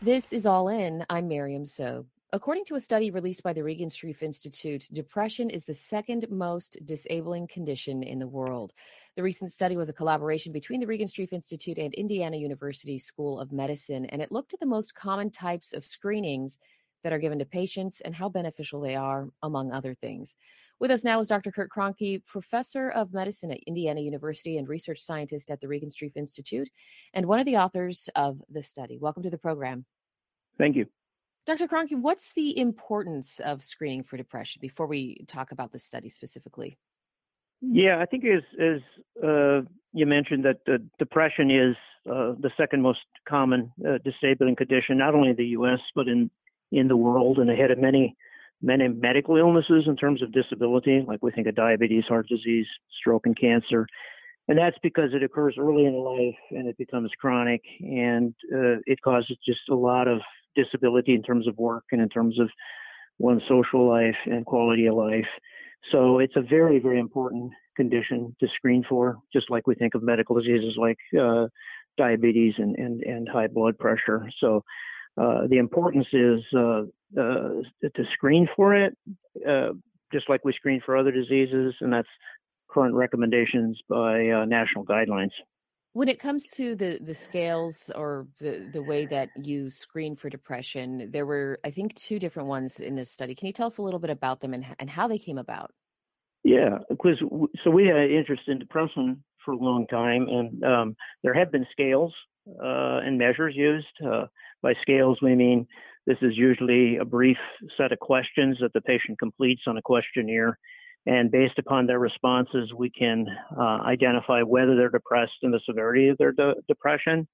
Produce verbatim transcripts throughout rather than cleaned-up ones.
This is All In. I'm Miriam Sobe. According to a study released by the Regan Streif Institute, depression is the second most disabling condition in the world. The recent study was a collaboration between the Regan Streif Institute and Indiana University School of Medicine, and it looked at the most common types of screenings that are given to patients and how beneficial they are, among other things. With us now is Doctor Kurt Kroenke, professor of medicine at Indiana University and research scientist at the Regan Streif Institute, and one of the authors of the study. Welcome to the program. Thank you. Doctor Kroenke, what's the importance of screening for depression before we talk about the study specifically? Yeah, I think as, as uh, you mentioned that uh, depression is uh, the second most common uh, disabling condition, not only in the U S, but in, in the world, and ahead of many, many medical illnesses in terms of disability, like we think of diabetes, heart disease, stroke, and cancer. And that's because it occurs early in life and it becomes chronic, and uh, it causes just a lot of disability in terms of work and in terms of one's social life and quality of life. So it's a very, very important condition to screen for, just like we think of medical diseases like uh, diabetes and, and, and high blood pressure. So uh, the importance is uh, uh, to screen for it, uh, just like we screen for other diseases, and that's current recommendations by uh, national guidelines. When it comes to the, the scales or the, the way that you screen for depression, there were, I think, two different ones in this study. Can you tell us a little bit about them and, and how they came about? Yeah, because so we had interest in depression for a long time, and um, there have been scales uh, and measures used. Uh, by scales, we mean this is usually a brief set of questions that the patient completes on a questionnaire. And based upon their responses, we can uh, identify whether they're depressed and the severity of their de- depression.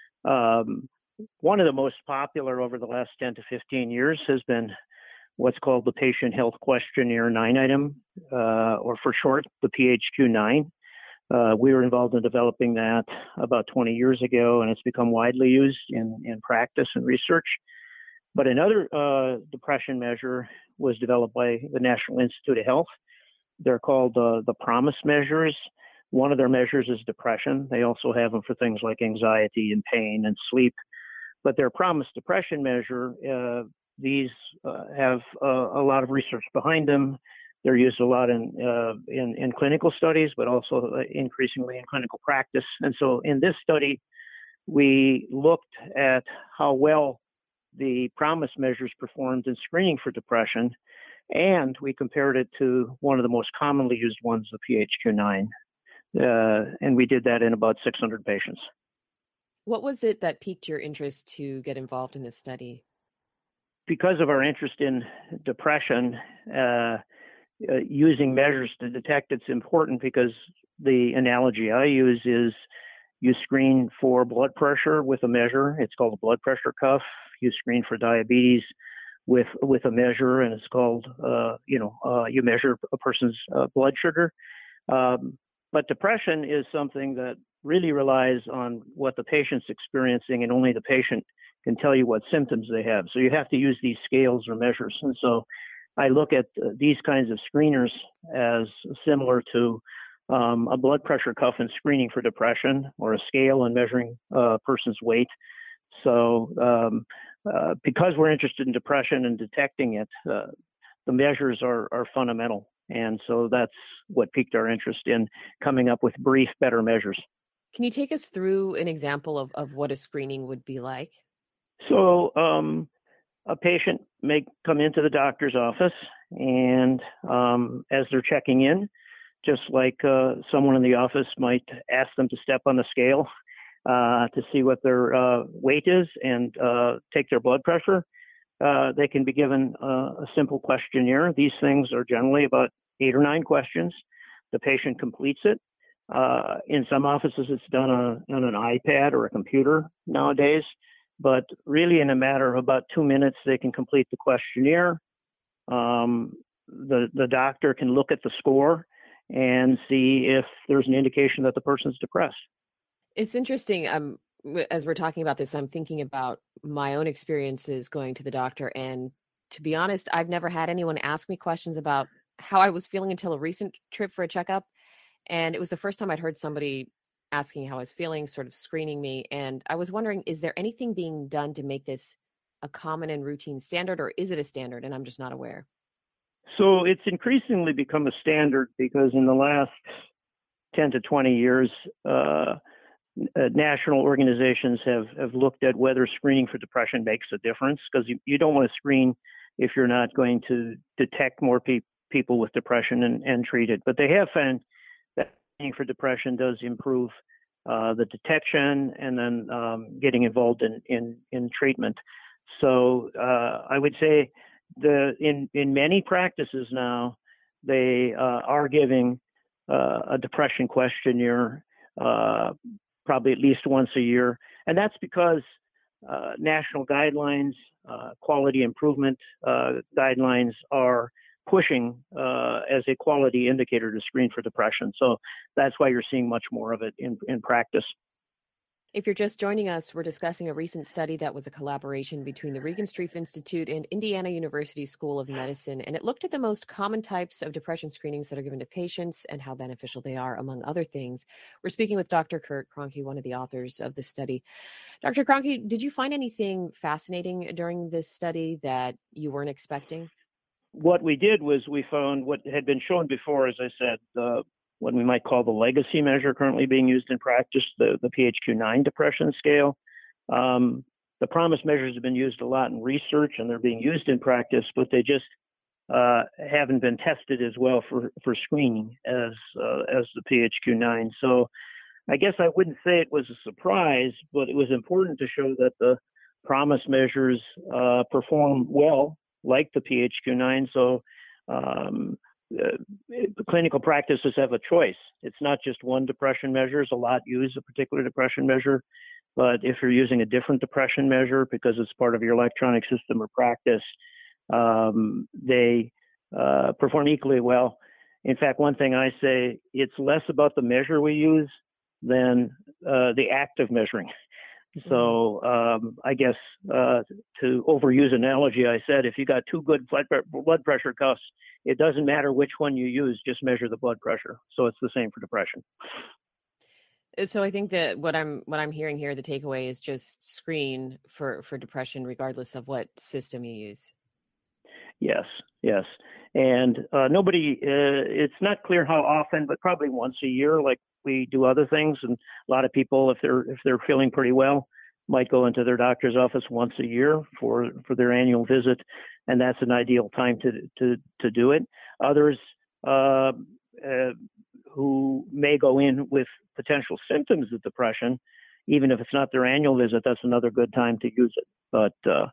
Um, one of the most popular over the last ten to fifteen years has been what's called the Patient Health Questionnaire nine item, uh, or for short, the P H Q nine. Uh, we were involved in developing that about twenty years ago, and it's become widely used in, in practice and research. But another uh, depression measure was developed by the National Institute of Health. They're called uh, the PROMIS measures. One of their measures is depression. They also have them for things like anxiety and pain and sleep. But their PROMIS depression measure, uh, these uh, have uh, a lot of research behind them. They're used a lot in, uh, in, in clinical studies, but also increasingly in clinical practice. And so in this study, we looked at how well the PROMIS measures performed in screening for depression, and we compared it to one of the most commonly used ones, the P H Q nine. Uh, and we did that in about six hundred patients. What was it that piqued your interest to get involved in this study? Because of our interest in depression, uh, uh, using measures to detect it's important, because the analogy I use is you screen for blood pressure with a measure. It's called a blood pressure cuff. You screen for diabetes with with a measure, and it's called, uh, you know, uh, you measure a person's uh, blood sugar. Um, but depression is something that really relies on what the patient's experiencing, and only the patient can tell you what symptoms they have. So you have to use these scales or measures. And so I look at uh, these kinds of screeners as similar to um, a blood pressure cuff in screening for depression, or a scale in measuring a person's weight. So um, uh, because we're interested in depression and detecting it, uh, the measures are, are fundamental. And so that's what piqued our interest in coming up with brief, better measures. Can you take us through an example of, of what a screening would be like? So um, a patient may come into the doctor's office, and um, as they're checking in, just like uh, someone in the office might ask them to step on the scale uh, to see what their uh, weight is and uh, take their blood pressure, uh, they can be given uh, a simple questionnaire. These things are generally about eight or nine questions. The patient completes it. Uh, in some offices, it's done on, on an iPad or a computer nowadays, but really in a matter of about two minutes, they can complete the questionnaire. Um, the, the doctor can look at the score and see if there's an indication that the person's depressed. It's interesting. Um, as we're talking about this, I'm thinking about my own experiences going to the doctor. And to be honest, I've never had anyone ask me questions about how I was feeling until a recent trip for a checkup. And it was the first time I'd heard somebody asking how I was feeling, sort of screening me. And I was wondering, is there anything being done to make this a common and routine standard, or is it a standard and I'm just not aware? So it's increasingly become a standard because in the last ten to twenty years, uh, uh, national organizations have, have looked at whether screening for depression makes a difference, because you, you don't want to screen if you're not going to detect more pe- people with depression and, and treat it. But they have found that screening for depression does improve uh, the detection and then um, getting involved in, in, in treatment. So uh, I would say the in, in many practices now, they uh, are giving uh, a depression questionnaire uh, probably at least once a year. And that's because uh, national guidelines, uh, quality improvement uh, guidelines are pushing uh, as a quality indicator to screen for depression. So that's why you're seeing much more of it in, in practice. If you're just joining us, we're discussing a recent study that was a collaboration between the Regan Street Institute and Indiana University School of Medicine, and it looked at the most common types of depression screenings that are given to patients and how beneficial they are, among other things. We're speaking with Doctor Kurt Kroenke, one of the authors of the study. Doctor Kroenke, did you find anything fascinating during this study that you weren't expecting? What we did was we found what had been shown before, as I said, uh, what we might call the legacy measure currently being used in practice, the, the P H Q nine depression scale. Um, the PROMIS measures have been used a lot in research and they're being used in practice, but they just uh, haven't been tested as well for, for screening as, uh, as the P H Q nine. So I guess I wouldn't say it was a surprise, but it was important to show that the PROMIS measures uh, perform well, like the P H Q nine. So um, uh, clinical practices have a choice. It's not just one depression measure. A lot use a particular depression measure. But if you're using a different depression measure because it's part of your electronic system or practice, um, they uh, perform equally well. In fact, one thing I say, it's less about the measure we use than uh, the act of measuring. So um, I guess uh, to overuse analogy, I said, if you got two good blood, blood pressure cuffs, it doesn't matter which one you use, just measure the blood pressure. So it's the same for depression. So I think that what I'm what I'm hearing here, the takeaway is just screen for, for depression, regardless of what system you use. Yes, yes. And uh, nobody, uh, it's not clear how often, but probably once a year, like we do other things. And a lot of people, if they're if they're feeling pretty well, might go into their doctor's office once a year for, for their annual visit, and that's an ideal time to to to do it. Others uh, uh, who may go in with potential symptoms of depression, even if it's not their annual visit, that's another good time to use it. But uh,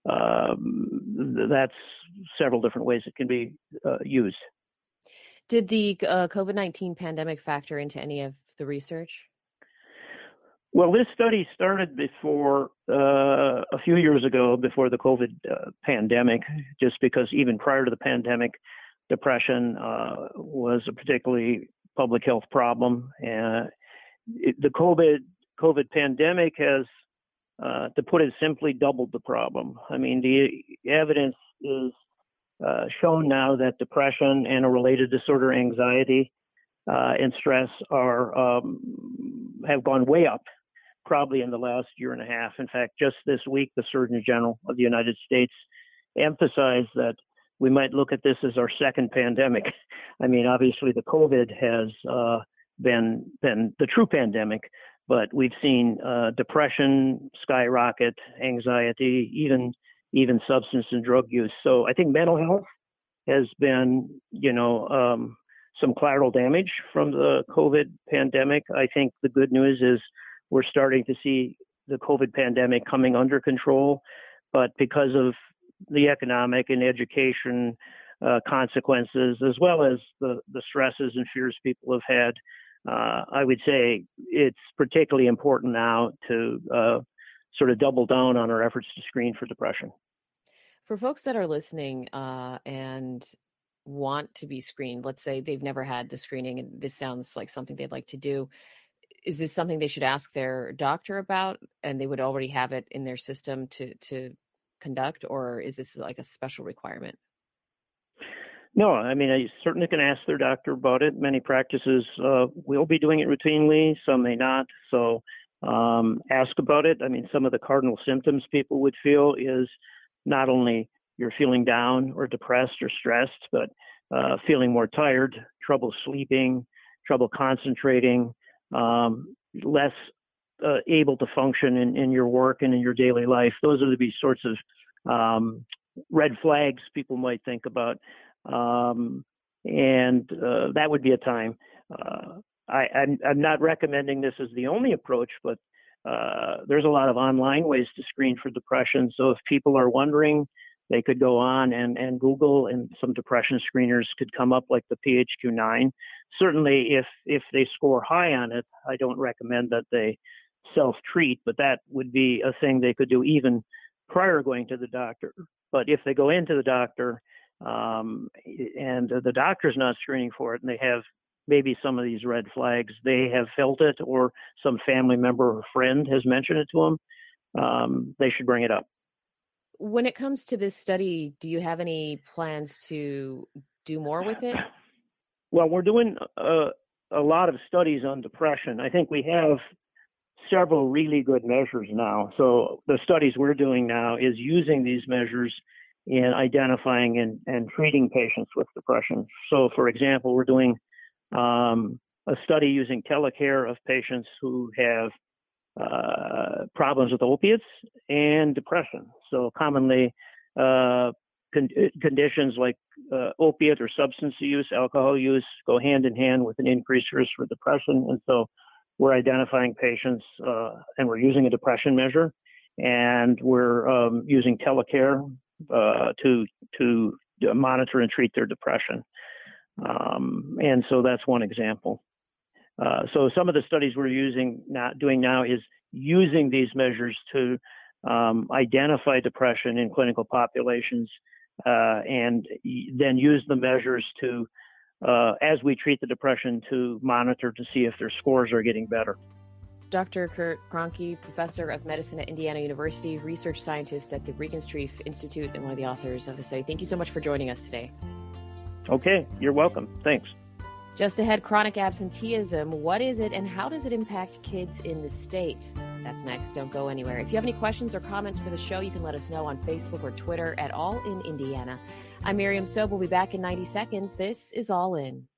um, that's several different ways it can be uh, used. Did the uh, COVID nineteen pandemic factor into any of the research? Well, this study started before uh, a few years ago, before the COVID uh, pandemic, just because even prior to the pandemic, depression uh, was a particularly public health problem. And it, the COVID COVID pandemic has, uh, to put it simply, doubled the problem. I mean, the evidence is uh, shown now that depression and a related disorder, anxiety uh, and stress, are um, have gone way up, probably in the last year and a half. In fact, just this week, the Surgeon General of the United States emphasized that we might look at this as our second pandemic. I mean, obviously, the COVID has uh, been been the true pandemic, but we've seen uh, depression skyrocket, anxiety, even even substance and drug use. So I think mental health has been, you know, um, some collateral damage from the COVID pandemic. I think the good news is we're starting to see the COVID pandemic coming under control, but because of the economic and education uh, consequences, as well as the, the stresses and fears people have had, uh, I would say it's particularly important now to uh, sort of double down on our efforts to screen for depression. For folks that are listening uh, and want to be screened, let's say they've never had the screening and this sounds like something they'd like to do, is this something they should ask their doctor about and they would already have it in their system to to conduct, or is this like a special requirement? No, I mean, I certainly can ask their doctor about it. Many practices uh, will be doing it routinely, some may not. So uh, um, ask about it. I mean, some of the cardinal symptoms people would feel is not only you're feeling down or depressed or stressed, but uh, feeling more tired, trouble sleeping, trouble concentrating, um, less uh, able to function in, in your work and in your daily life. Those are the sorts of um, red flags people might think about. Um, and uh, that would be a time. Uh, I, I'm, I'm not recommending this as the only approach, but uh, there's a lot of online ways to screen for depression. So if people are wondering, they could go on and, and Google, and some depression screeners could come up like the P H Q nine. Certainly, if if they score high on it, I don't recommend that they self-treat, but that would be a thing they could do even prior to going to the doctor. But if they go into the doctor um, and the doctor's not screening for it, and they have maybe some of these red flags, they have felt it, or some family member or friend has mentioned it to them, um, they should bring it up. When it comes to this study, do you have any plans to do more with it? Well, we're doing a, a lot of studies on depression. I think we have several really good measures now. So the studies we're doing now is using these measures in identifying and, and treating patients with depression. So, for example, we're doing um, a study using telecare of patients who have uh, problems with opiates and depression. So commonly, uh, con- conditions like uh, opiate or substance use, alcohol use, go hand in hand with an increased risk for depression. And so we're identifying patients uh, and we're using a depression measure, and we're um, using telecare uh, to to monitor and treat their depression. Um, and so that's one example. Uh, so some of the studies we're using not doing now is using these measures to um, identify depression in clinical populations, uh, and then use the measures to, uh, as we treat the depression, to monitor to see if their scores are getting better. Doctor Kurt Kroenke, professor of medicine at Indiana University, research scientist at the Regenstrief Institute, and one of the authors of the study. Thank you so much for joining us today. Okay, you're welcome. Thanks. Just ahead, chronic absenteeism. What is it and how does it impact kids in the state? That's next. Don't go anywhere. If you have any questions or comments for the show, you can let us know on Facebook or Twitter at All in Indiana. I'm Miriam Sobe. We'll be back in ninety seconds. This is All In.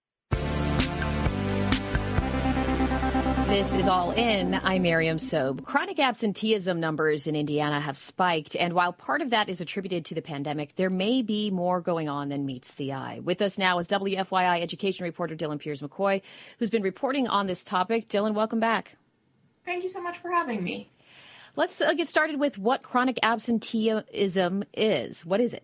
This is All In. I'm Miriam Sobe. Chronic absenteeism numbers in Indiana have spiked, and while part of that is attributed to the pandemic, there may be more going on than meets the eye. With us now is W F Y I education reporter Dylan Piers-McCoy, who's been reporting on this topic. Dylan, welcome back. Thank you so much for having me. Let's uh, get started with what chronic absenteeism is. What is it?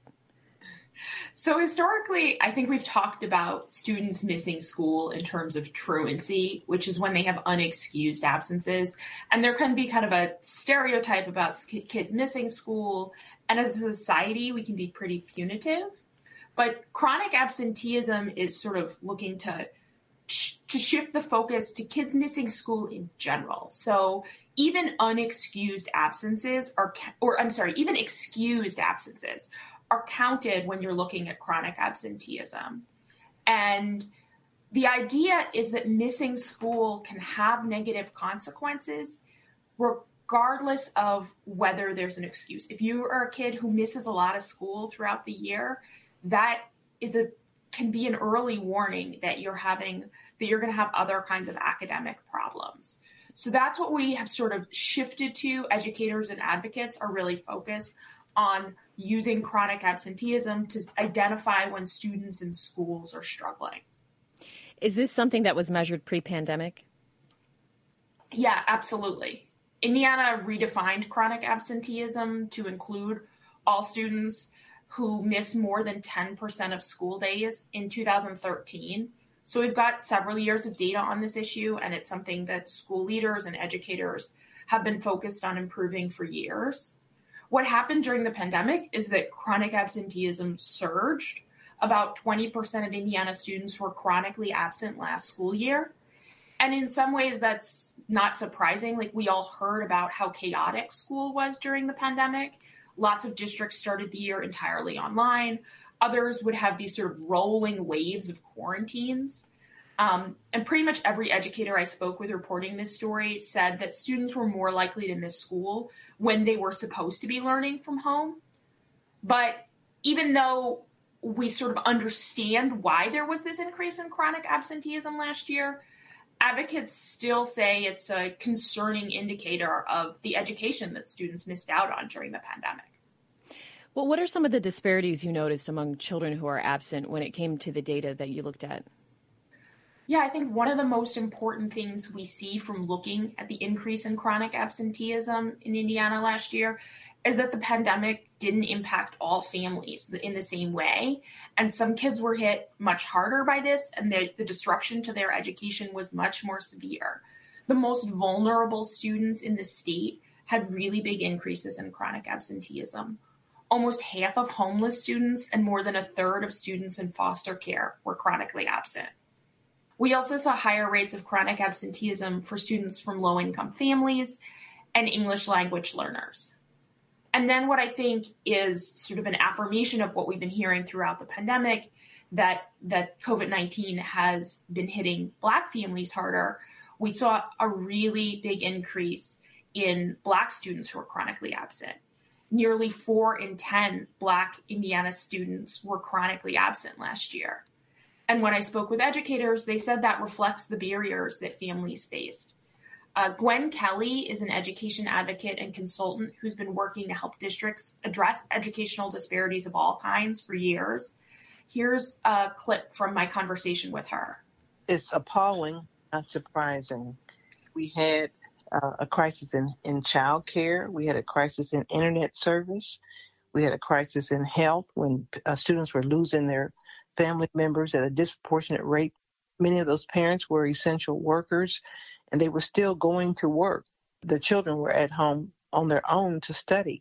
So historically, I think we've talked about students missing school in terms of truancy, which is when they have unexcused absences. And there can be kind of a stereotype about kids missing school. And as a society, we can be pretty punitive. But chronic absenteeism is sort of looking to, to shift the focus to kids missing school in general. So even unexcused absences are, or I'm sorry, even excused absences are counted when you're looking at chronic absenteeism. And the idea is that missing school can have negative consequences regardless of whether there's an excuse. If you are a kid who misses a lot of school throughout the year, that is a can be an early warning that you're having that you're going to have other kinds of academic problems. So that's what we have sort of shifted to. Educators and advocates are really focused on using chronic absenteeism to identify when students in schools are struggling. Is this something that was measured pre-pandemic? Yeah, absolutely. Indiana redefined chronic absenteeism to include all students who miss more than ten percent of school days in two thousand thirteen. So we've got several years of data on this issue, and it's something that school leaders and educators have been focused on improving for years. What happened during the pandemic is that chronic absenteeism surged. About twenty percent of Indiana students were chronically absent last school year. And in some ways, that's not surprising. Like, we all heard about how chaotic school was during the pandemic. Lots of districts started the year entirely online. Others would have these sort of rolling waves of quarantines. Um, and pretty much every educator I spoke with reporting this story said that students were more likely to miss school when they were supposed to be learning from home. But even though we sort of understand why there was this increase in chronic absenteeism last year, advocates still say it's a concerning indicator of the education that students missed out on during the pandemic. Well, what are some of the disparities you noticed among children who are absent when it came to the data that you looked at? Yeah, I think one of the most important things we see from looking at the increase in chronic absenteeism in Indiana last year is that the pandemic didn't impact all families in the same way. And some kids were hit much harder by this, and the, the disruption to their education was much more severe. The most vulnerable students in the state had really big increases in chronic absenteeism. Almost half of homeless students and more than a third of students in foster care were chronically absent. We also saw higher rates of chronic absenteeism for students from low-income families and English language learners. And then what I think is sort of an affirmation of what we've been hearing throughout the pandemic, that, that COVID nineteen has been hitting Black families harder. We saw a really big increase in Black students who are chronically absent. Nearly four in ten Black Indiana students were chronically absent last year. And when I spoke with educators, they said that reflects the barriers that families faced. Uh, Gwen Kelly is an education advocate and consultant who's been working to help districts address educational disparities of all kinds for years. Here's a clip from my conversation with her. It's appalling, not surprising. We had uh, a crisis in, in child care. We had a crisis in internet service. We had a crisis in health when uh, students were losing their family members at a disproportionate rate. Many of those parents were essential workers, and they were still going to work. The children were at home on their own to study.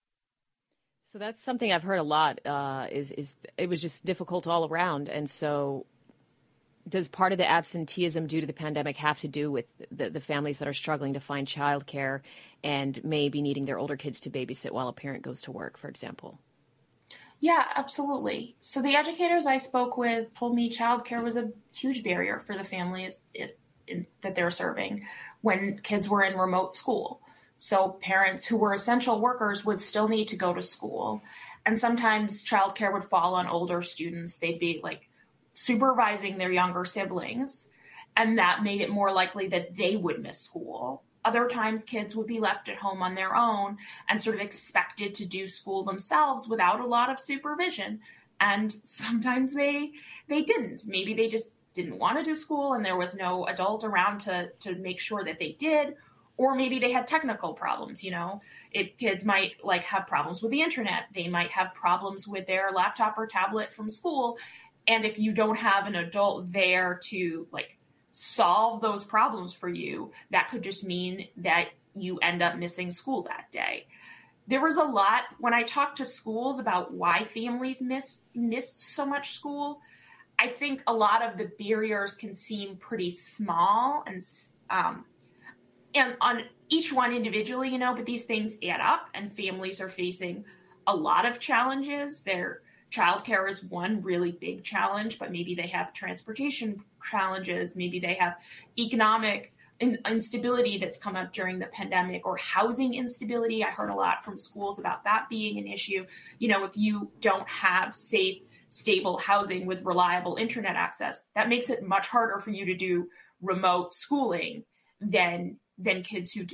So that's something I've heard a lot, uh, is, is it was just difficult all around. And so does part of the absenteeism due to the pandemic have to do with the, the families that are struggling to find childcare and maybe needing their older kids to babysit while a parent goes to work, for example? Yeah, absolutely. So the educators I spoke with told me childcare was a huge barrier for the families it, it, that they're serving when kids were in remote school. So parents who were essential workers would still need to go to school. And sometimes childcare would fall on older students. They'd be like supervising their younger siblings, and that made it more likely that they would miss school. Other times, kids would be left at home on their own and sort of expected to do school themselves without a lot of supervision. And sometimes they they didn't. Maybe they just didn't want to do school and there was no adult around to, to make sure that they did. Or maybe they had technical problems, you know. If kids might like have problems with the internet, they might have problems with their laptop or tablet from school. And if you don't have an adult there to like solve those problems for you, that could just mean that you end up missing school that day. There was a lot when I talked to schools about why families miss missed so much school. I think a lot of the barriers can seem pretty small and um, and on each one individually, you know, but these things add up and families are facing a lot of challenges. Their childcare is one really big challenge, but maybe they have transportation challenges. Maybe they have economic in- instability that's come up during the pandemic, or housing instability. I heard a lot from schools about that being an issue. You know, if you don't have safe, stable housing with reliable internet access, that makes it much harder for you to do remote schooling than than kids who do.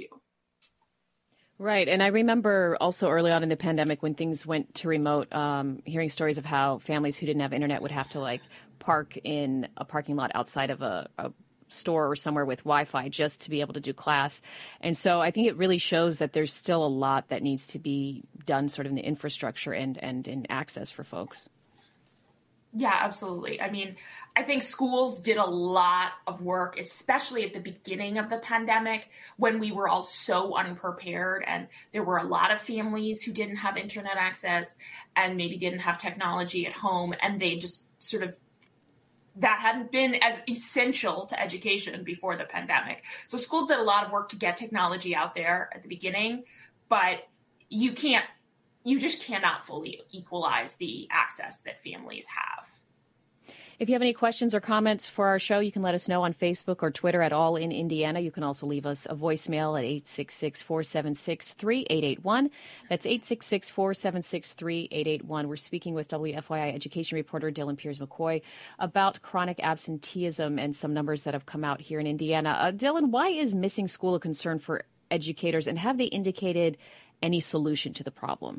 Right. And I remember also early on in the pandemic when things went to remote, um, hearing stories of how families who didn't have internet would have to like park in a parking lot outside of a, a store or somewhere with Wi-Fi just to be able to do class. And so I think it really shows that there's still a lot that needs to be done sort of in the infrastructure and, and in access for folks. Yeah, absolutely. I mean, I think schools did a lot of work, especially at the beginning of the pandemic when we were all so unprepared and there were a lot of families who didn't have internet access and maybe didn't have technology at home. And they just sort of, that hadn't been as essential to education before the pandemic. So schools did a lot of work to get technology out there at the beginning, but you can't, you just cannot fully equalize the access that families have. If you have any questions or comments for our show, you can let us know on Facebook or Twitter at All in Indiana. You can also leave us a voicemail at eight six six, four seven six, three eight eight one. That's eight six six, four seven six, three eight eight one. We're speaking with W F Y I education reporter Dylan Piers McCoy about chronic absenteeism and some numbers that have come out here in Indiana. Uh, Dylan, why is missing school a concern for educators, and have they indicated any solution to the problem?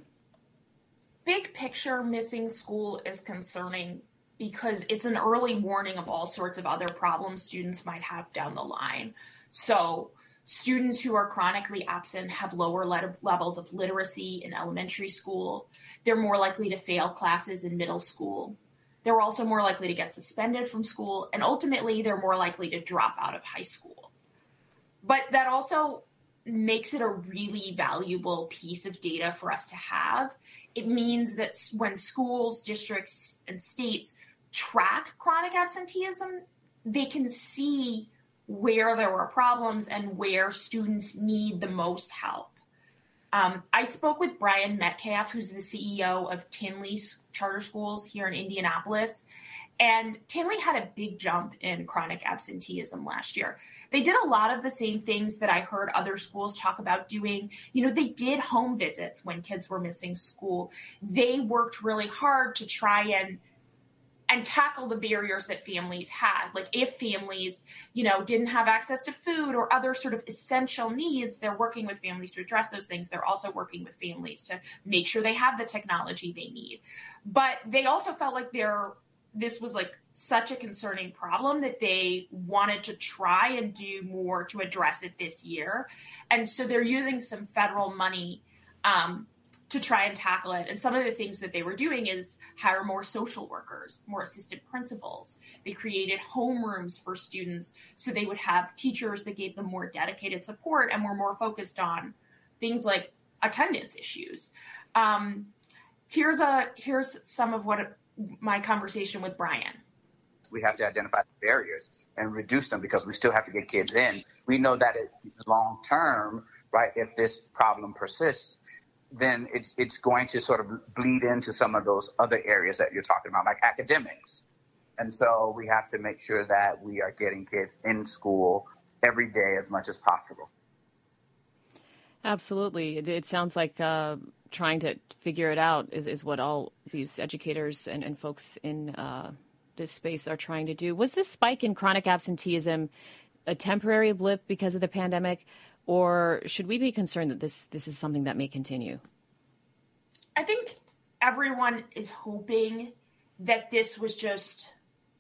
Big picture, missing school is concerning because it's an early warning of all sorts of other problems students might have down the line. So students who are chronically absent have lower le- levels of literacy in elementary school. They're more likely to fail classes in middle school. They're also more likely to get suspended from school, and ultimately they're more likely to drop out of high school. But that also makes it a really valuable piece of data for us to have. It means that when schools, districts, and states track chronic absenteeism, they can see where there were problems and where students need the most help. Um, I spoke with Brian Metcalf, who's the C E O of Tinley Charter Schools here in Indianapolis. And Tinley had a big jump in chronic absenteeism last year. They did a lot of the same things that I heard other schools talk about doing. You know, they did home visits when kids were missing school. They worked really hard to try and and tackle the barriers that families had. Like if families, you know, didn't have access to food or other sort of essential needs, they're working with families to address those things. They're also working with families to make sure they have the technology they need. But they also felt like they're this was like such a concerning problem that they wanted to try and do more to address it this year. And so they're using some federal money um, to try and tackle it. And some of the things that they were doing is hire more social workers, more assistant principals. They created homerooms for students so they would have teachers that gave them more dedicated support and were more focused on things like attendance issues. Um, here's a here's some of what my conversation with Brian. We have to identify the barriers and reduce them because we still have to get kids in. We know that it, long term, right, if this problem persists, then it's it's going to sort of bleed into some of those other areas that you're talking about, like academics. And so we have to make sure that we are getting kids in school every day as much as possible. Absolutely. It, it sounds like uh, trying to figure it out is, is what all these educators and, and folks in uh, this space are trying to do. Was this spike in chronic absenteeism a temporary blip because of the pandemic, or should we be concerned that this, this is something that may continue? I think everyone is hoping that this was just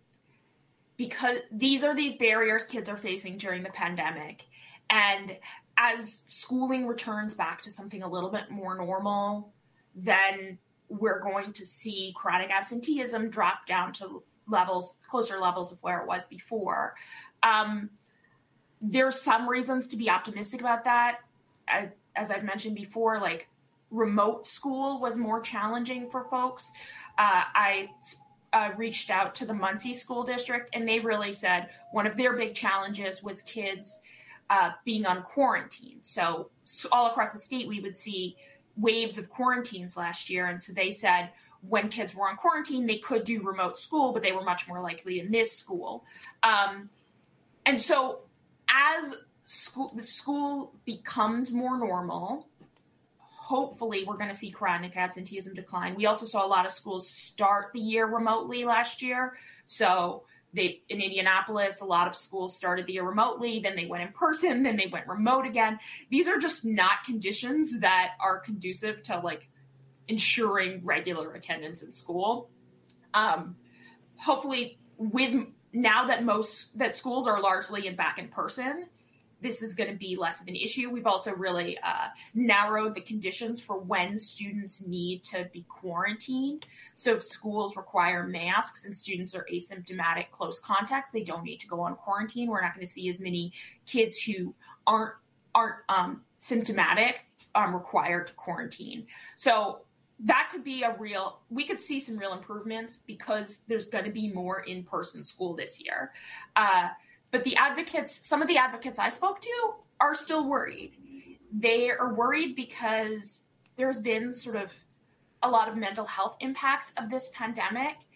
because these are these barriers kids are facing during the pandemic. And as schooling returns back to something a little bit more normal, then we're going to see chronic absenteeism drop down to levels, closer levels of where it was before. Um, there's some reasons to be optimistic about that. I, as I've mentioned before, like remote school was more challenging for folks. Uh, I uh, reached out to the Muncie School District, and they really said one of their big challenges was kids Uh, being on quarantine. So, so all across the state, we would see waves of quarantines last year. And so they said when kids were on quarantine, they could do remote school, but they were much more likely to miss school. Um, and so as school, the school becomes more normal, hopefully we're going to see chronic absenteeism decline. We also saw a lot of schools start the year remotely last year. So They, in Indianapolis, a lot of schools started the year remotely, then they went in person, then they went remote again. These are just not conditions that are conducive to like ensuring regular attendance in school. Um, hopefully with now that most, that schools are largely in back in person, this is going to be less of an issue. We've also really uh, narrowed the conditions for when students need to be quarantined. So if schools require masks and students are asymptomatic close contacts, they don't need to go on quarantine. We're not going to see as many kids who aren't aren't um, symptomatic um, required to quarantine. So that could be a real, we could see some real improvements because there's going to be more in-person school this year. Uh, But the advocates, some of the advocates I spoke to are still worried. They are worried because there's been sort of a lot of mental health impacts of this pandemic.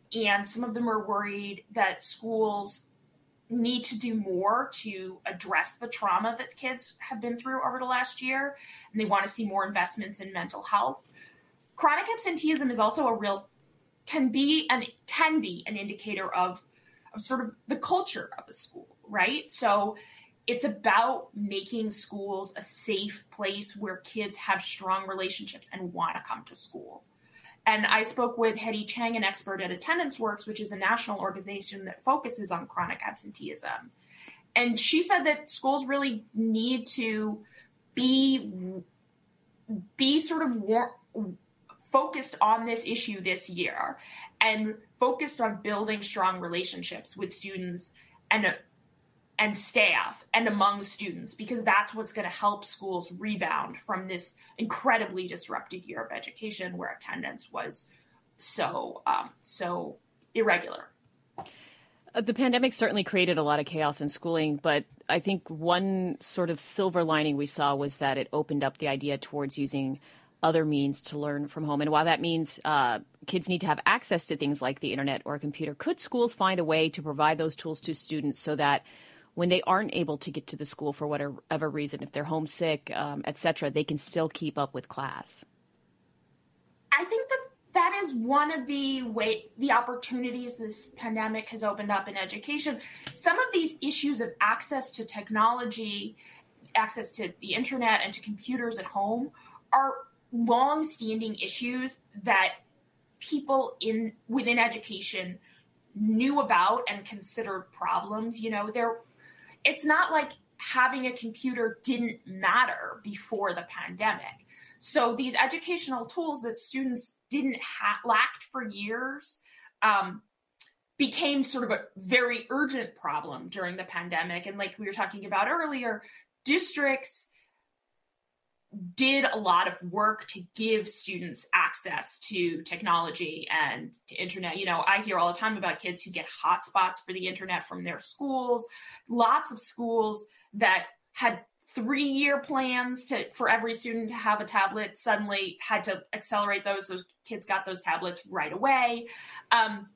and some of them are worried that schools need to do more to address the trauma that kids have been through over the last year, and they want to see more investments in mental health. Chronic absenteeism is also a real, can be an, can be an indicator of, of sort of the culture of a school, right? So it's about making schools a safe place where kids have strong relationships and want to come to school. And I spoke with Hetty Chang, an expert at Attendance Works, which is a national organization that focuses on chronic absenteeism. And she said that schools really need to be, be sort of war- focused on this issue this year and focused on building strong relationships with students and and staff and among students, because that's what's going to help schools rebound from this incredibly disrupted year of education where attendance was so um, so irregular. Uh, the pandemic certainly created a lot of chaos in schooling, but I think one sort of silver lining we saw was that it opened up the idea towards using other means to learn from home. And while that means uh, kids need to have access to things like the internet or a computer, could schools find a way to provide those tools to students so that when they aren't able to get to the school for whatever reason, if they're homesick, um, et cetera, they can still keep up with class? I think that that is one of the way the opportunities this pandemic has opened up in education. Some of these issues of access to technology, access to the internet and to computers at home are long-standing issues that people in within education knew about and considered problems. You know, there. It's not like having a computer didn't matter before the pandemic. So these educational tools that students didn't have lacked for years um, became sort of a very urgent problem during the pandemic. And like we were talking about earlier, districts did a lot of work to give students access to technology and to internet. You know, I hear all the time about kids who get hotspots for the internet from their schools. Lots of schools that had three-year plans to for every student to have a tablet suddenly had to accelerate those. So kids got those tablets right away. Um,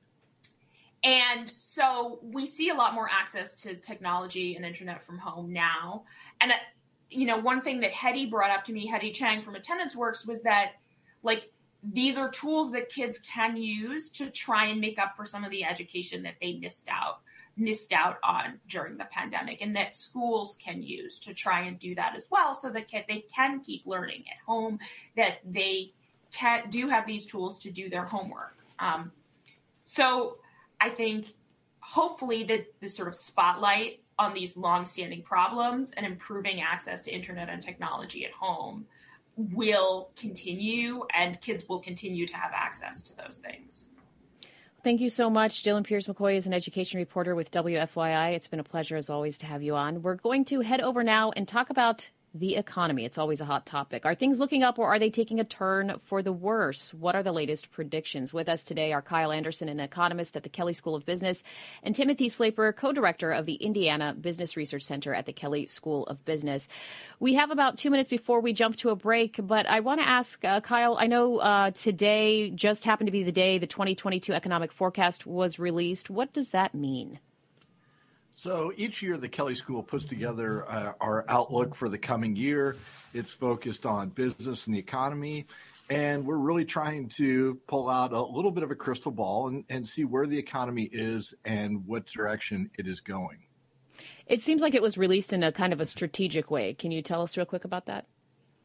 and so we see a lot more access to technology and internet from home now. And you know, one thing that Hetty brought up to me, Hetty Chang from Attendance Works, was that, like, these are tools that kids can use to try and make up for some of the education that they missed out, missed out on during the pandemic, and that schools can use to try and do that as well, so that they can keep learning at home, that they can do have these tools to do their homework. Um, so I think hopefully that this sort of spotlight on these longstanding problems and improving access to internet and technology at home will continue, and kids will continue to have access to those things. Thank you so much. Dylan Pierce-McCoy is an education reporter with W F Y I. It's been a pleasure, as always, to have you on. We're going to head over now and talk about the economy. It's always a hot topic. Are things looking up, or are they taking a turn for the worse? What are the latest predictions? With us today are Kyle Anderson, an economist at the Kelley School of Business, and Timothy Slaper, co-director of the Indiana Business Research Center at the Kelley School of Business. We have about two minutes before we jump to a break, but I want to ask, uh, Kyle, I know uh, today just happened to be the day the twenty twenty-two economic forecast was released. What does that mean? So each year, the Kelley School puts together uh, our outlook for the coming year. It's focused on business and the economy, and we're really trying to pull out a little bit of a crystal ball and, and see where the economy is and what direction it is going. It seems like it was released in a kind of a strategic way. Can you tell us real quick about that?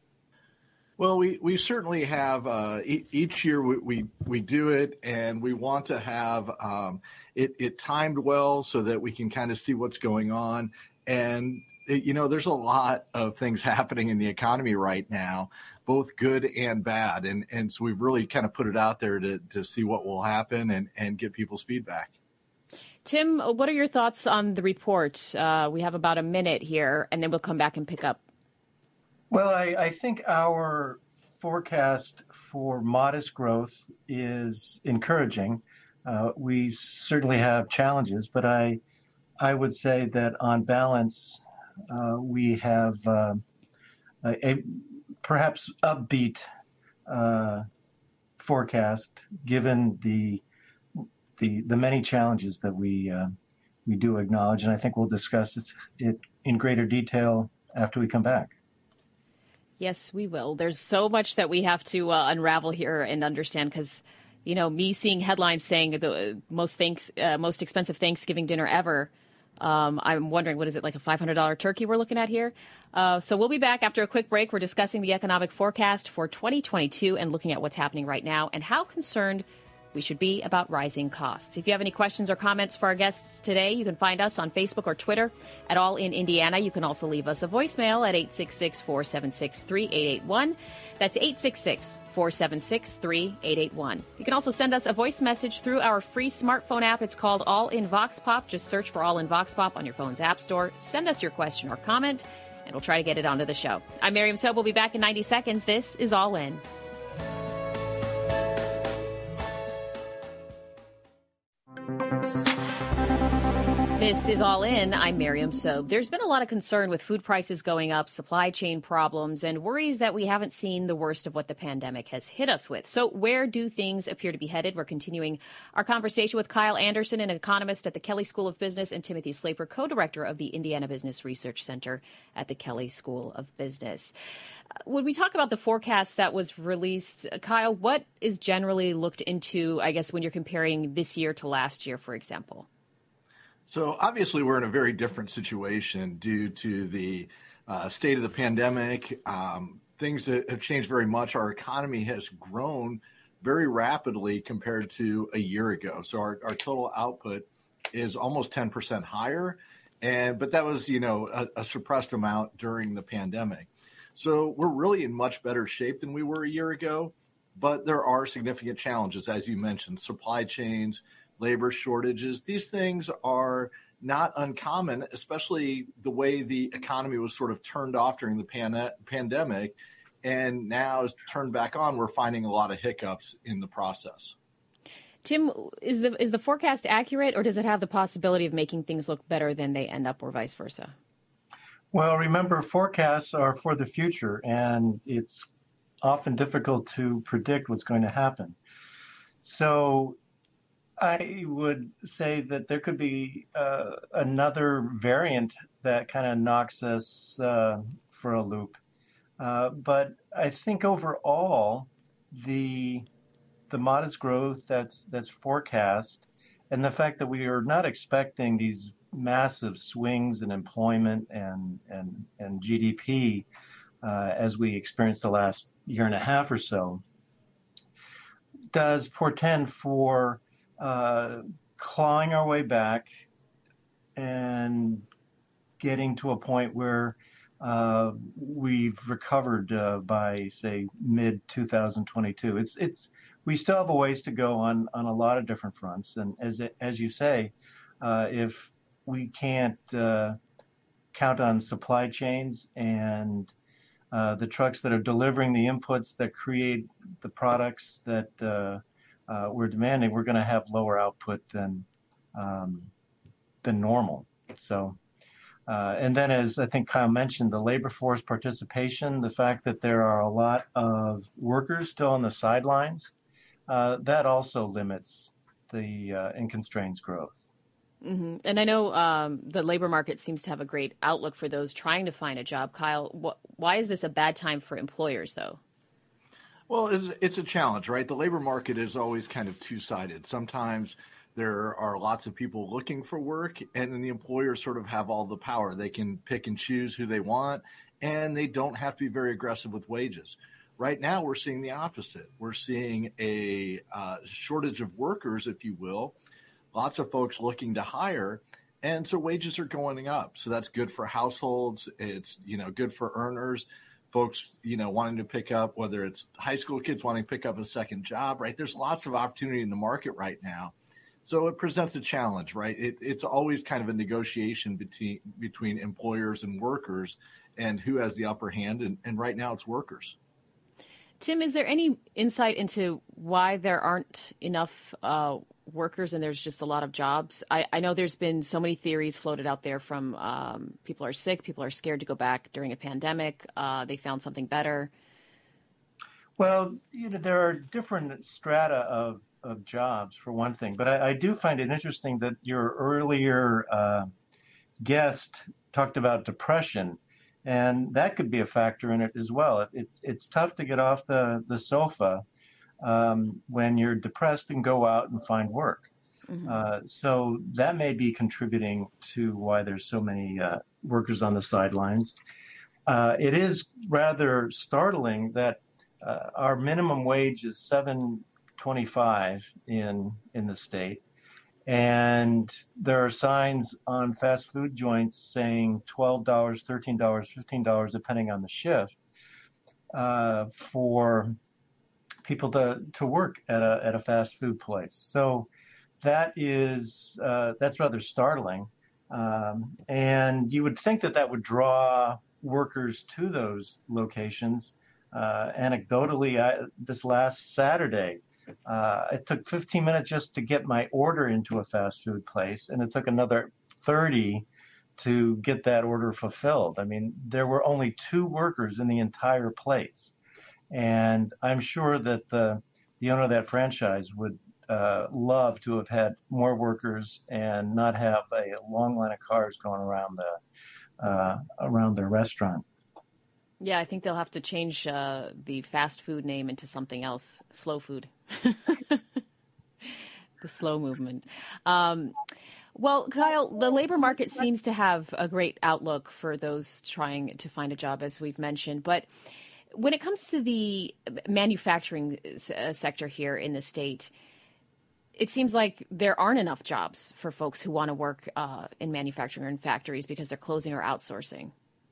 Well, we, we certainly have uh, e- each year we, we we do it, and we want to have um, it, it timed well so that we can kind of see what's going on. And, it, you know, there's a lot of things happening in the economy right now, both good and bad. And and so we've really kind of put it out there to, to see what will happen and, and get people's feedback. Tim, what are your thoughts on the report? Uh, we have about a minute here, and then we'll come back and pick up. Well, I, I think our forecast for modest growth is encouraging. Uh, we certainly have challenges, but I I would say that on balance, uh, we have uh, a, a perhaps upbeat uh, forecast given the the the many challenges that we uh, we do acknowledge, and I think we'll discuss it, it in greater detail after we come back. Yes, we will. There's so much that we have to uh, unravel here and understand because, you know, me seeing headlines saying the most thanks, uh, most expensive Thanksgiving dinner ever, um, I'm wondering, what is it, like a five hundred dollars turkey we're looking at here? Uh, so we'll be back after a quick break. We're discussing the economic forecast for twenty twenty-two and looking at what's happening right now and how concerned we should be about rising costs. If you have any questions or comments for our guests today, you can find us on Facebook or Twitter at All in Indiana. You can also leave us a voicemail at eight six six, four seven six, three eight eight one. That's eight six six, four seven six, three eight eight one. You can also send us a voice message through our free smartphone app. It's called All in Vox Pop. Just search for All in Vox Pop on your phone's app store. Send us your question or comment, and we'll try to get it onto the show. I'm Miriam Sobe. We'll be back in ninety seconds. This is All In. This is All In. I'm Miriam Sobe. There's been a lot of concern with food prices going up, supply chain problems, and worries that we haven't seen the worst of what the pandemic has hit us with. So where do things appear to be headed? We're continuing our conversation with Kyle Anderson, an economist at the Kelley School of Business, and Timothy Slaper, co-director of the Indiana Business Research Center at the Kelley School of Business. When we talk about the forecast that was released, Kyle, what is generally looked into, I guess, when you're comparing this year to last year, for example? So obviously we're in a very different situation due to the uh, state of the pandemic. Um, things that have changed very much. Our economy has grown very rapidly compared to a year ago. So our, our total output is almost ten percent higher. And but that was, you know, a, a suppressed amount during the pandemic. So we're really in much better shape than we were a year ago. But there are significant challenges, as you mentioned, supply chains, labor shortages. These things are not uncommon, especially the way the economy was sort of turned off during the pan- pandemic and now is turned back on. We're finding a lot of hiccups in the process. Tim, is the is the forecast accurate, or does it have the possibility of making things look better than they end up, or vice versa? Well, remember, forecasts are for the future, and it's often difficult to predict what's going to happen. So I would say that there could be uh, another variant that kind of knocks us uh, for a loop. Uh, but I think overall, the the modest growth that's that's forecast, and the fact that we are not expecting these massive swings in employment and and and G D P uh, as we experienced the last year and a half or so, does portend for Uh, clawing our way back and getting to a point where uh, we've recovered uh, by, say, mid twenty twenty-two. It's it's we still have a ways to go on on a lot of different fronts, and as it, as you say, uh, if we can't uh, count on supply chains and uh, the trucks that are delivering the inputs that create the products that uh, Uh, we're demanding, we're going to have lower output than um, than normal. So, uh, and then as I think Kyle mentioned, the labor force participation, the fact that there are a lot of workers still on the sidelines, uh, that also limits the uh, and constrains growth. Mm-hmm. And I know um, the labor market seems to have a great outlook for those trying to find a job. Kyle, wh- why is this a bad time for employers, though? Well, it's, it's a challenge, right? The labor market is always kind of two-sided. Sometimes there are lots of people looking for work, and then the employers sort of have all the power. They can pick and choose who they want, and they don't have to be very aggressive with wages. Right now, we're seeing the opposite. We're seeing a uh, shortage of workers, if you will, lots of folks looking to hire, and so wages are going up. So that's good for households. It's, you know, good for earners. Folks, you know, wanting to pick up, whether it's high school kids wanting to pick up a second job, right? There's lots of opportunity in the market right now. So it presents a challenge, right? It, it's always kind of a negotiation between between employers and workers and who has the upper hand. And, and right now it's workers. Tim, is there any insight into why there aren't enough uh, workers and there's just a lot of jobs? I, I know there's been so many theories floated out there from um, people are sick, people are scared to go back during a pandemic, uh, they found something better. Well, you know, there are different strata of, of jobs, for one thing. But I, I do find it interesting that your earlier uh, guest talked about depression, and that could be a factor in it as well. It, it, it's tough to get off the, the sofa um, when you're depressed and go out and find work. Mm-hmm. Uh, so that may be contributing to why there's so many uh, workers on the sidelines. Uh, it is rather startling that uh, our minimum wage is seven twenty-five in in the state, and there are signs on fast food joints saying twelve dollars, thirteen dollars, fifteen dollars, depending on the shift, uh, for people to, to work at a at a fast food place. So that is uh, that's rather startling, um, and you would think that that would draw workers to those locations. Uh, anecdotally, I, this last Saturday, uh, it took fifteen minutes just to get my order into a fast food place, and it took another thirty to get that order fulfilled. I mean, there were only two workers in the entire place, and I'm sure that the the owner of that franchise would uh, love to have had more workers and not have a long line of cars going around the uh, around their restaurant. Yeah, I think they'll have to change uh, the fast food name into something else, slow food. The slow movement. Um, well, Kyle, the labor market seems to have a great outlook for those trying to find a job, as we've mentioned. But when it comes to the manufacturing sector here in the state, it seems like there aren't enough jobs for folks who want to work uh, in manufacturing or in factories because they're closing or outsourcing.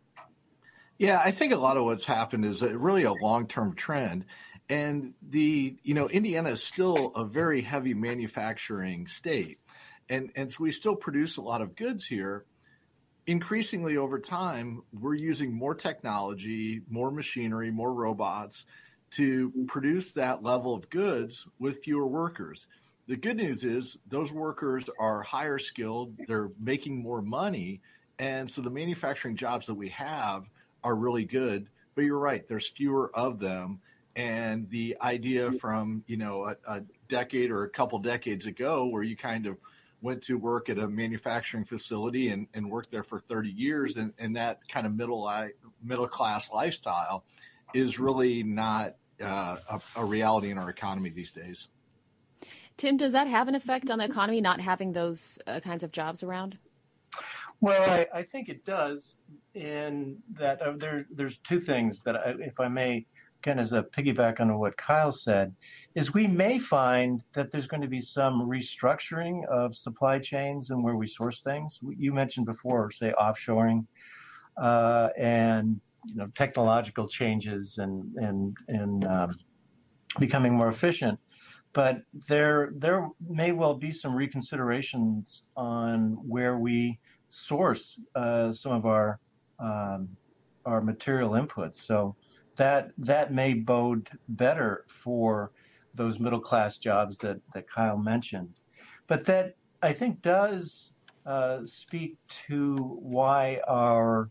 Yeah, I think a lot of what's happened is a, really a long-term trend. And the, you know, Indiana is still a very heavy manufacturing state. And, and so we still produce a lot of goods here. Increasingly over time, we're using more technology, more machinery, more robots to produce that level of goods with fewer workers. The good news is those workers are higher skilled, they're making more money. And so the manufacturing jobs that we have are really good, but you're right, there's fewer of them. And the idea from, you know, a, a decade or a couple decades ago where you kind of went to work at a manufacturing facility and, and worked there for thirty years, and, and that kind of middle middle class lifestyle is really not uh, a, a reality in our economy these days. Tim, does that have an effect on the economy, not having those uh, kinds of jobs around? Well, I, I think it does, in that uh, there, there's two things that, I, if I may, again, as a piggyback on what Kyle said, is we may find that there's going to be some restructuring of supply chains and where we source things. You mentioned before, say, offshoring uh, and you know technological changes and and and um, becoming more efficient. But there there may well be some reconsiderations on where we source uh, some of our um, our material inputs. So that that may bode better for those middle class jobs that, that Kyle mentioned. But that, I think, does uh, speak to why our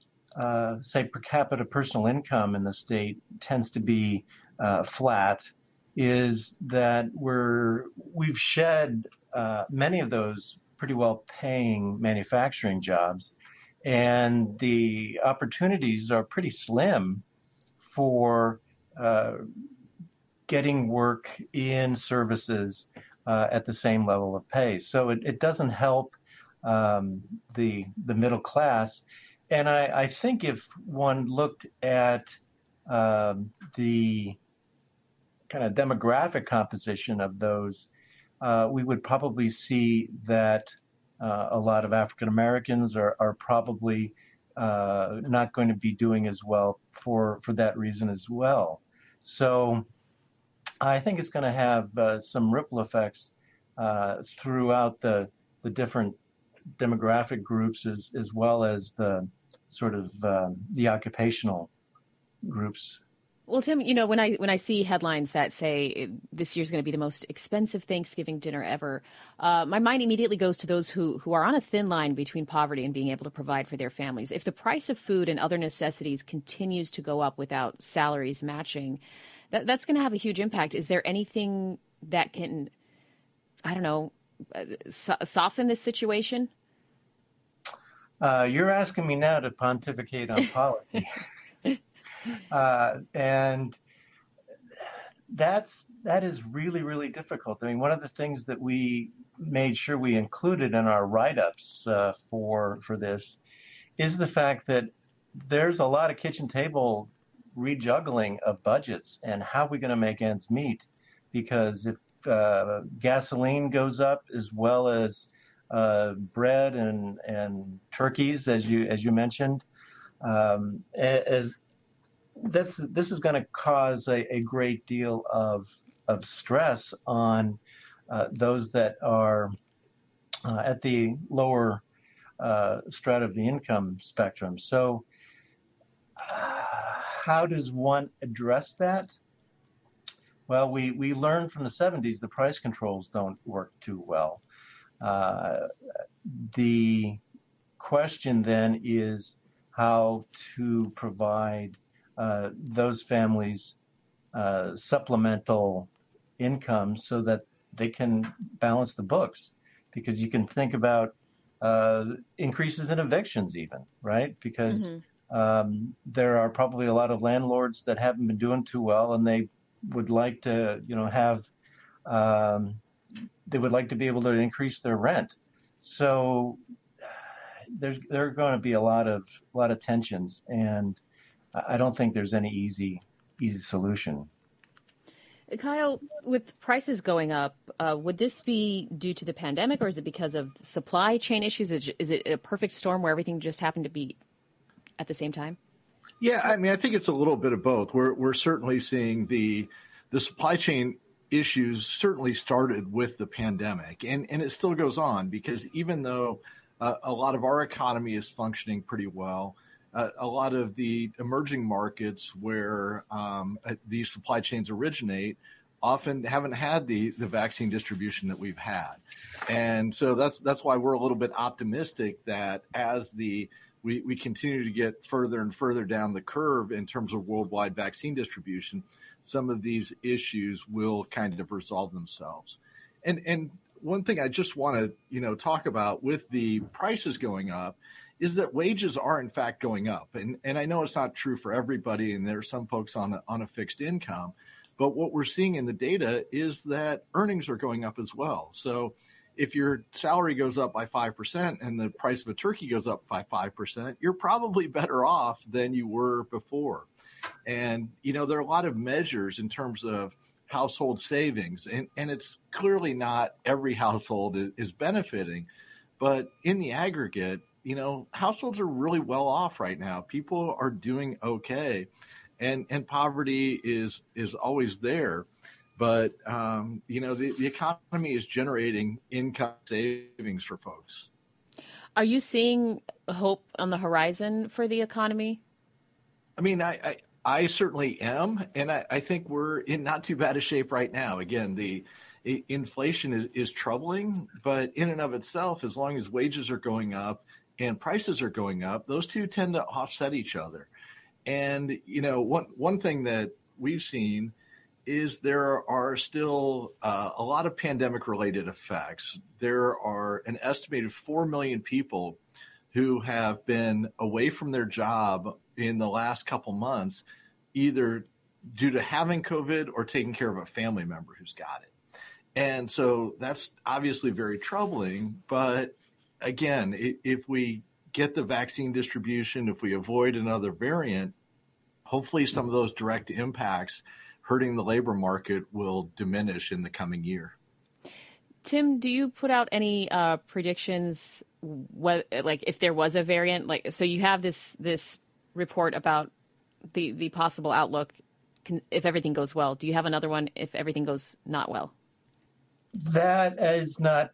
uh, say per capita personal income in the state tends to be uh, flat. Is that we're we've shed uh, many of those pretty well paying manufacturing jobs, and the opportunities are pretty slim for uh, getting work in services uh, at the same level of pay. So it, it doesn't help um, the the middle class. And I, I think if one looked at um, the kind of demographic composition of those, uh, we would probably see that uh, a lot of African Americans are, are probably uh, not going to be doing as well for, for that reason as well. So I think it's going to have uh, some ripple effects uh, throughout the the different demographic groups as, as well as the sort of um, the occupational groups. Well, Tim, you know, when I when I see headlines that say this year's going to be the most expensive Thanksgiving dinner ever, uh, my mind immediately goes to those who, who are on a thin line between poverty and being able to provide for their families. If the price of food and other necessities continues to go up without salaries matching, that, that's going to have a huge impact. Is there anything that can, I don't know, so- soften this situation? Uh, you're asking me now to pontificate on policy. uh, and that's that is really, really difficult. I mean, one of the things that we made sure we included in our write-ups uh, for for this is the fact that there's a lot of kitchen table rejuggling of budgets and how we're going to make ends meet. Because if uh, gasoline goes up as well as uh, bread and and turkeys, as you as you mentioned, um, as this this is going to cause a, a great deal of of stress on uh, those that are uh, at the lower uh, strata of the income spectrum. So, uh, how does one address that? Well, we we learned from the seventies the price controls don't work too well. Uh, the question then is how to provide uh, those families uh, supplemental income so that they can balance the books. Because you can think about uh, increases in evictions even, right? Because mm-hmm. um, there are probably a lot of landlords that haven't been doing too well, and they would like to, you know, have, um, they would like to be able to increase their rent. So there's there are going to be a lot of a lot of tensions, and I don't think there's any easy easy solution. Kyle, with prices going up, uh, would this be due to the pandemic, or is it because of supply chain issues? Is, is it a perfect storm where everything just happened to be at the same time? Yeah, I mean, I think it's a little bit of both. We're we're certainly seeing the the supply chain issues certainly started with the pandemic, and and it still goes on, because even though uh, a lot of our economy is functioning pretty well, uh, a lot of the emerging markets where um, these supply chains originate often haven't had the the vaccine distribution that we've had, and so that's that's why we're a little bit optimistic that as the We, we continue to get further and further down the curve in terms of worldwide vaccine distribution, some of these issues will kind of resolve themselves. And and one thing I just want to, you know, talk about with the prices going up is that wages are in fact going up. And and I know it's not true for everybody, and there are some folks on a, on a fixed income, but what we're seeing in the data is that earnings are going up as well. So if your salary goes up by five percent and the price of a turkey goes up by five percent, you're probably better off than you were before. And, you know, there are a lot of measures in terms of household savings, and, and it's clearly not every household is, is benefiting. But in the aggregate, you know, households are really well off right now. People are doing okay. And, and poverty is, is always there. But, um, you know, the, the economy is generating income savings for folks. Are you seeing hope on the horizon for the economy? I mean, I, I, I certainly am. And I, I think we're in not too bad a shape right now. Again, the inflation is, is troubling, but in and of itself, as long as wages are going up and prices are going up, those two tend to offset each other. And, you know, one, one thing that we've seen is there are still uh, a lot of pandemic-related effects. There are an estimated four million people who have been away from their job in the last couple months, either due to having COVID or taking care of a family member who's got it. And so that's obviously very troubling. But again, if we get the vaccine distribution, if we avoid another variant, hopefully some of those direct impacts hurting the labor market will diminish in the coming year. Tim, do you put out any uh, predictions, what, like if there was a variant? Like, so you have this this report about the, the possible outlook can, if everything goes well. Do you have another one if everything goes not well? That is not,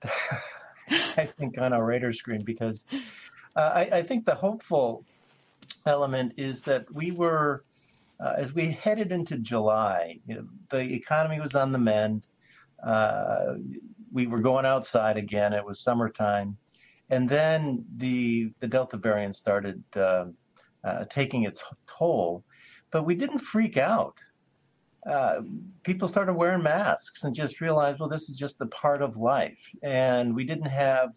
I think, on our radar screen, because uh, I, I think the hopeful element is that we were, Uh, as we headed into July, you know, the economy was on the mend. Uh, we were going outside again. It was summertime. And then the the Delta variant started uh, uh, taking its toll. But we didn't freak out. uh, people started wearing masks and just realized, well, this is just the part of life. And we didn't have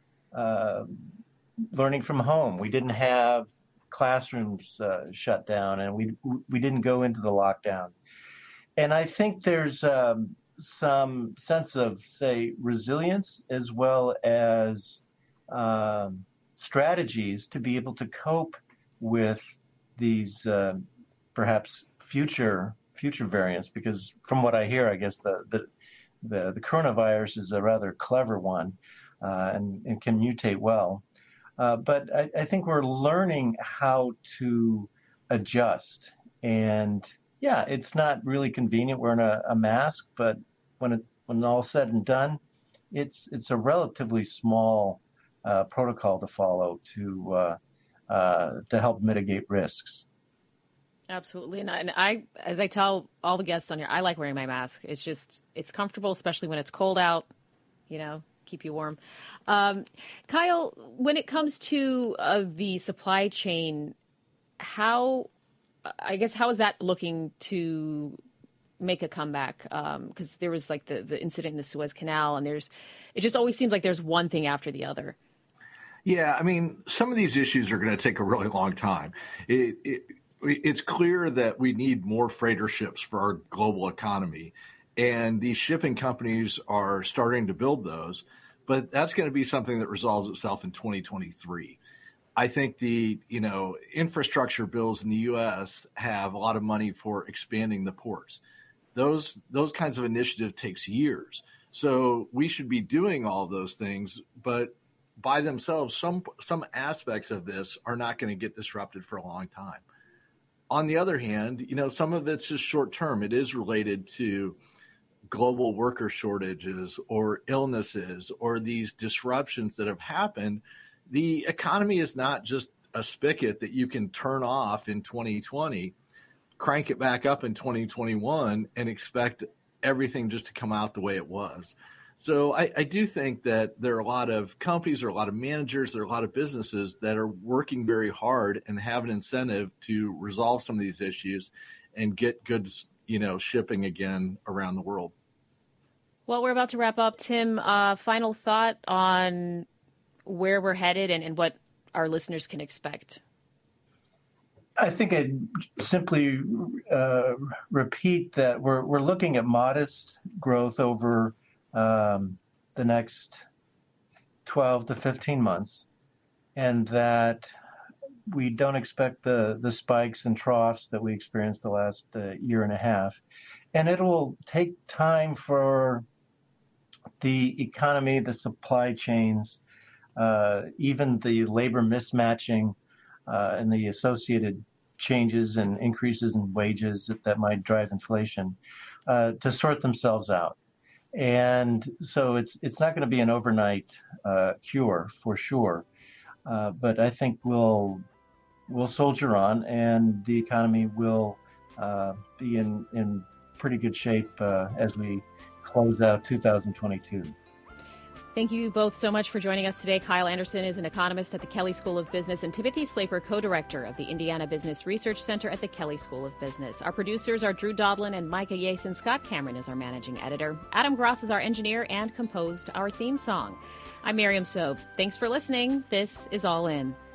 uh, learning from home. We didn't have classrooms uh, shut down, and we we didn't go into the lockdown. And I think there's um, some sense of, say, resilience as well as um, strategies to be able to cope with these uh, perhaps future future variants. Because from what I hear, I guess the the the, the coronavirus is a rather clever one uh, and, and can mutate well. Uh, but I, I think we're learning how to adjust. And yeah, it's not really convenient wearing a, a mask, but when it when all said and done, it's it's a relatively small uh, protocol to follow to uh, uh, to help mitigate risks. Absolutely. And I, and I, as I tell all the guests on here, I like wearing my mask. It's just, it's comfortable, especially when it's cold out, you know, keep you warm. Um, Kyle, when it comes to uh, the supply chain, how, I guess, how is that looking to make a comeback? Because um, there was like the, the incident in the Suez Canal, and there's, it just always seems like there's one thing after the other. Yeah, I mean, some of these issues are going to take a really long time. It, it, it's clear that we need more freighter ships for our global economy, and these shipping companies are starting to build those. But that's going to be something that resolves itself in twenty twenty-three. I think the, you know, infrastructure bills in the U S have a lot of money for expanding the ports. Those those kinds of initiative takes years. So we should be doing all those things, but by themselves, some some aspects of this are not going to get disrupted for a long time. On the other hand, you know, some of it's just short term. It is related to global worker shortages or illnesses or these disruptions that have happened. The economy is not just a spigot that you can turn off in twenty twenty, crank it back up in twenty twenty-one, and expect everything just to come out the way it was. So I, I do think that there are a lot of companies, there are a lot of managers, there are a lot of businesses that are working very hard and have an incentive to resolve some of these issues and get goods, you know, shipping again around the world. Well, we're about to wrap up. Tim, uh, final thought on where we're headed and, and what our listeners can expect. I think I'd simply uh, repeat that we're we're looking at modest growth over um, the next twelve to fifteen months, and that we don't expect the, the spikes and troughs that we experienced the last uh, year and a half. And it will take time for the economy, the supply chains, uh, even the labor mismatching uh, and the associated changes and increases in wages that, that might drive inflation uh, to sort themselves out. And so it's it's not going to be an overnight uh, cure for sure, uh, but I think we'll we'll soldier on, and the economy will uh, be in in pretty good shape uh, as we close out two thousand twenty-two. Thank you both so much for joining us today. Kyle Anderson is an economist at the Kelley School of Business, and Timothy Slaper, co-director of the Indiana Business Research Center at the Kelley School of Business. Our producers are Drew Dodlin and Micah Yason. Scott Cameron is our managing editor. Adam Gross is our engineer and composed our theme song. I'm Miriam Sobe. Thanks for listening. This is All In.